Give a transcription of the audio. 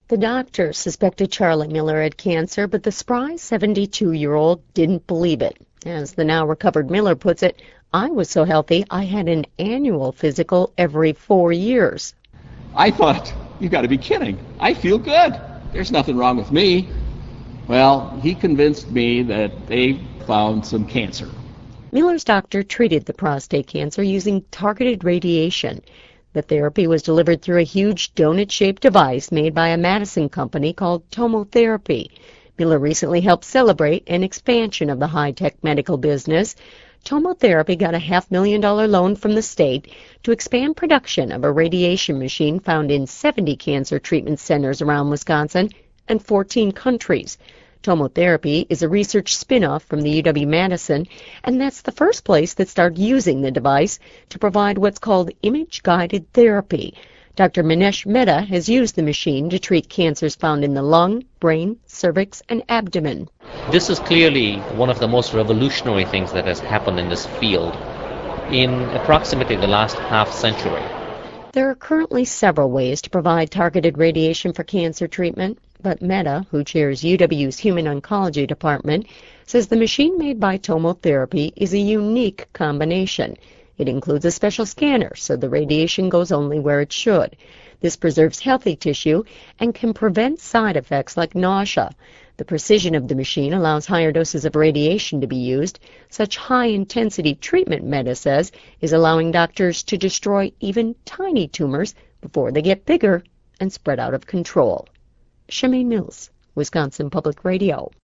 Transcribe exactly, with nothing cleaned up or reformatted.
The doctor suspected Charlie Miller had cancer, but the spry seventy-two-year-old didn't believe it. As the now-recovered Miller puts it, "I was so healthy I had an annual physical every four years. I thought, you got to be kidding. I feel good. There's nothing wrong with me." Well, he convinced me that they found some cancer. Miller's doctor treated the prostate cancer using targeted radiation. The therapy was delivered through a huge donut-shaped device made by a Madison company called TomoTherapy. Miller recently helped celebrate an expansion of the high-tech medical business. TomoTherapy got a half-million dollar loan from the state to expand production of a radiation machine found in seventy cancer treatment centers around Wisconsin and fourteen countries. TomoTherapy is a research spin-off from the U W-Madison, and that's the first place that started using the device to provide what's called image-guided therapy. Doctor Manesh Mehta has used the machine to treat cancers found in the lung, brain, cervix, and abdomen. This is clearly one of the most revolutionary things that has happened in this field in approximately the last half century. There are currently several ways to provide targeted radiation for cancer treatment, but Mehta, who chairs U W's Human Oncology Department, says the machine made by TomoTherapy is a unique combination. It includes a special scanner, so the radiation goes only where it should. This preserves healthy tissue and can prevent side effects like nausea. The precision of the machine allows higher doses of radiation to be used. Such high-intensity treatment, Mehta says, is allowing doctors to destroy even tiny tumors before they get bigger and spread out of control. Shemaine Mills, Wisconsin Public Radio.